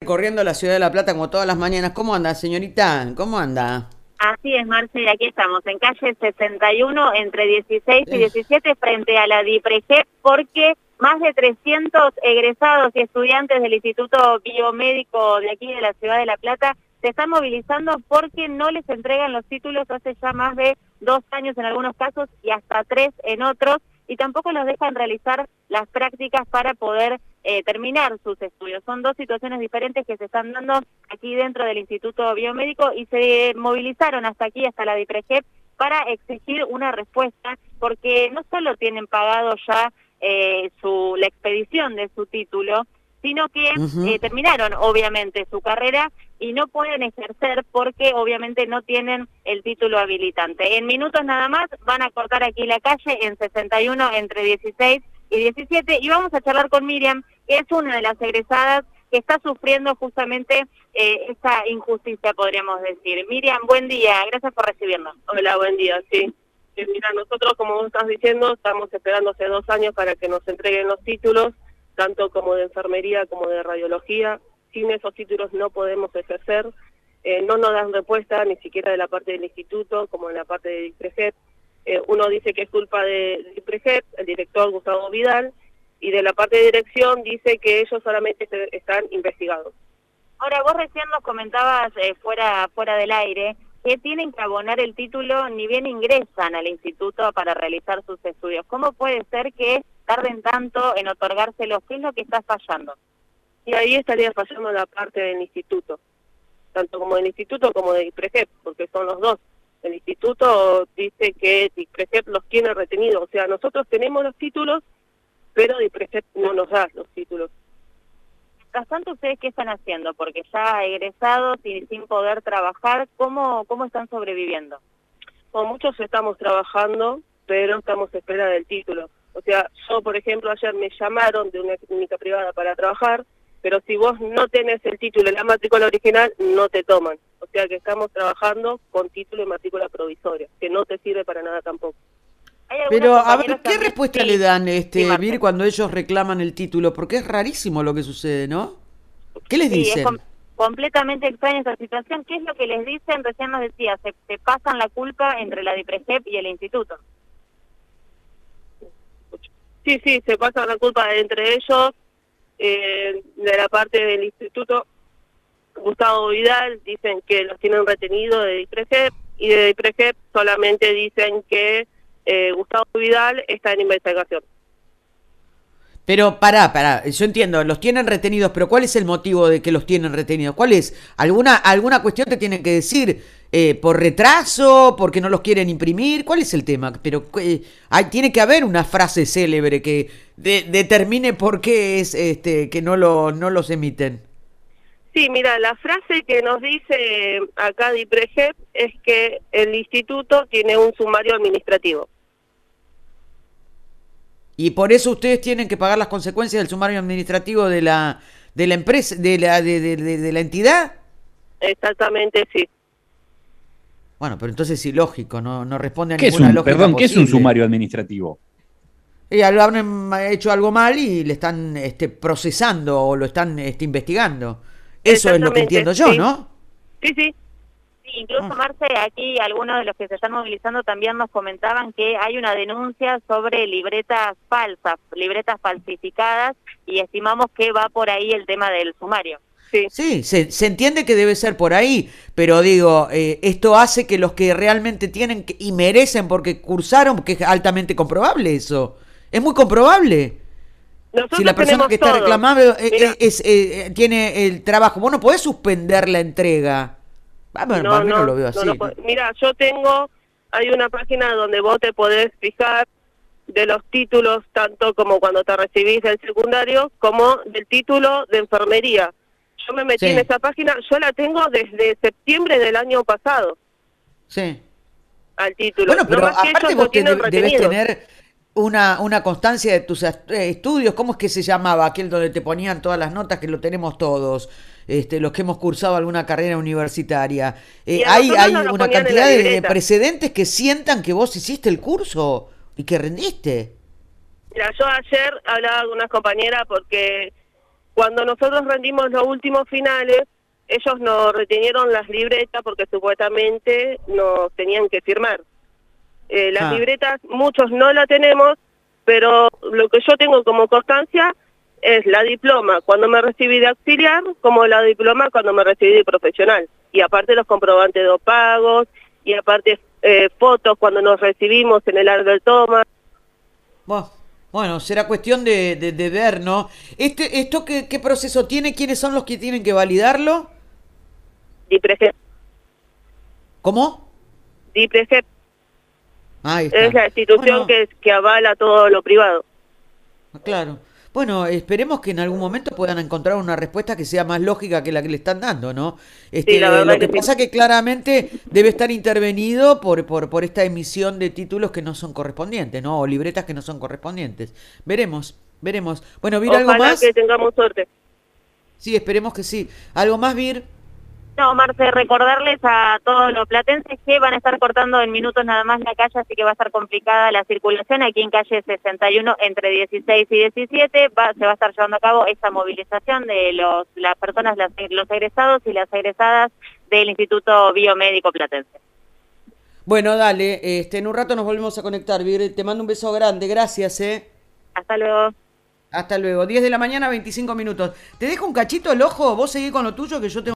recorriendo la ciudad de La Plata como todas las mañanas. ¿Cómo anda, señorita? ¿Cómo anda? Así es, Marce, aquí estamos, en calle 61, entre 16 y 17, frente a la DIPREJEP, porque más de 300 egresados y estudiantes del Instituto Biomédico de aquí de la ciudad de La Plata se están movilizando porque no les entregan los títulos hace ya más de 2 años en algunos casos y hasta 3 en otros, y tampoco los dejan realizar las prácticas para poder terminar sus estudios. Son 2 situaciones diferentes que se están dando aquí dentro del Instituto Biomédico y se movilizaron hasta aquí, hasta la DIPREJEP, para exigir una respuesta, porque no solo tienen pagado ya la expedición de su título, sino que terminaron obviamente su carrera y no pueden ejercer porque obviamente no tienen el título habilitante. En minutos nada más van a cortar aquí la calle en 61 entre 16 y 17 y vamos a charlar con Miriam, que es una de las egresadas que está sufriendo justamente esta injusticia, podríamos decir. Miriam, buen día, gracias por recibirnos. Hola, buen día, sí. Mira, nosotros, como vos estás diciendo, estamos esperando hace 2 años para que nos entreguen los títulos, tanto como de enfermería como de radiología. Sin esos títulos no podemos ejercer, no nos dan respuesta ni siquiera de la parte del instituto como de la parte de DIPREJEP. Uno dice que es culpa de DIPREJEP, el director Gustavo Vidal, y de la parte de dirección dice que ellos solamente están investigados. Ahora, vos recién nos comentabas fuera del aire que tienen que abonar el título ni bien ingresan al instituto para realizar sus estudios. ¿Cómo puede ser que tarden tanto en otorgárselos? ¿Qué es lo que está fallando? Y ahí estaría fallando la parte del instituto, tanto como del instituto como de DIPREJEP, porque son los dos. El instituto dice que DIPREJEP los tiene retenidos, o sea, nosotros tenemos los títulos, pero DIPREJEP no nos da los títulos. Mientras tanto, ¿ustedes qué están haciendo? Porque ya egresados y sin poder trabajar, ¿cómo están sobreviviendo? Con muchos estamos trabajando, pero estamos a espera del título. O sea, yo, por ejemplo, ayer me llamaron de una clínica privada para trabajar, pero si vos no tenés el título y la matrícula original, no te toman. O sea que estamos trabajando con título y matrícula provisoria, que no te sirve para nada tampoco. Pero, a ver, ¿qué respuesta le dan, Mir, cuando ellos reclaman el título? Porque es rarísimo lo que sucede, ¿no? ¿Qué les dicen? Es completamente extraña esa situación. ¿Qué es lo que les dicen? Recién nos decía, se pasan la culpa entre la DIPREJEP y el instituto. Sí, se pasan la culpa entre ellos, de la parte del instituto. Gustavo Vidal dicen que los tienen retenidos de DIPREJEP, y de DIPREJEP solamente dicen que Gustavo Vidal está en investigación. Pero pará, yo entiendo, los tienen retenidos, pero ¿cuál es el motivo de que los tienen retenidos? ¿Cuál es? ¿Alguna cuestión te tienen que decir? ¿Por retraso? ¿Porque no los quieren imprimir? ¿Cuál es el tema? Pero tiene que haber una frase célebre que determine por qué es que no los emiten. Sí, mira, la frase que nos dice acá DIPREJEP es que el instituto tiene un sumario administrativo. Y por eso ustedes tienen que pagar las consecuencias del sumario administrativo de la empresa, de la entidad. Exactamente, sí. Bueno, pero entonces es ilógico, no responde a ¿Qué ninguna lógica perdón, posible. ¿qué es un sumario administrativo? Han hecho algo mal y le están procesando o lo están investigando. Eso es lo que entiendo yo, sí. ¿no? Sí. Incluso, Marce, aquí algunos de los que se están movilizando también nos comentaban que hay una denuncia sobre libretas falsas, libretas falsificadas, y estimamos que va por ahí el tema del sumario. Sí, se entiende que debe ser por ahí, pero digo, esto hace que los que realmente tienen y merecen porque cursaron, porque es altamente comprobable eso, es muy comprobable. Nosotros si la persona que está todo. reclamando tiene el trabajo, vos no podés suspender la entrega. Bueno, no lo veo así. Mira, hay una página donde vos te podés fijar de los títulos, tanto como cuando te recibís del secundario, como del título de enfermería. Yo me metí en esa página, yo la tengo desde septiembre del año pasado. Sí. Al título. Bueno, pero aparte vos debes tener una constancia de tus estudios. ¿Cómo es que se llamaba aquel donde te ponían todas las notas, que lo tenemos todos? Los que hemos cursado alguna carrera universitaria. Hay una cantidad de precedentes que sientan que vos hiciste el curso y que rendiste. Mira, yo ayer hablaba con unas compañeras porque Cuando nosotros rendimos los últimos finales, ellos nos retenieron las libretas porque supuestamente nos tenían que firmar. Las libretas, muchos no la tenemos, pero lo que yo tengo como constancia es la diploma cuando me recibí de auxiliar, como la diploma cuando me recibí de profesional. Y aparte los comprobantes de pagos, y aparte fotos cuando nos recibimos en el Albert Thomas. Bueno, será cuestión de ver, ¿no? ¿Esto qué proceso tiene? ¿Quiénes son los que tienen que validarlo? DIPREGEP. ¿Cómo? DIPREGEP. Ahí está. Es la institución que avala todo lo privado. Claro. Bueno, esperemos que en algún momento puedan encontrar una respuesta que sea más lógica que la que le están dando, ¿no? Sí, la verdad lo que pasa sí. que claramente debe estar intervenido por esta emisión de títulos que no son correspondientes, ¿no? O libretas que no son correspondientes. Veremos. Bueno, Vir, ¿algo Ojalá más? que tengamos suerte. Sí, esperemos que sí. ¿Algo más, Vir? No, Marce, recordarles a todos los platenses que van a estar cortando en minutos nada más la calle, así que va a estar complicada la circulación aquí en calle 61 entre 16 y 17. Se va a estar llevando a cabo esta movilización de las personas, los egresados y las egresadas del Instituto Biomédico Platense. Bueno, dale, en un rato nos volvemos a conectar, Vir. Te mando un beso grande, gracias, Hasta luego. Hasta luego. 10 de la mañana, 25 minutos. Te dejo un cachito el ojo, vos seguís con lo tuyo que yo tengo...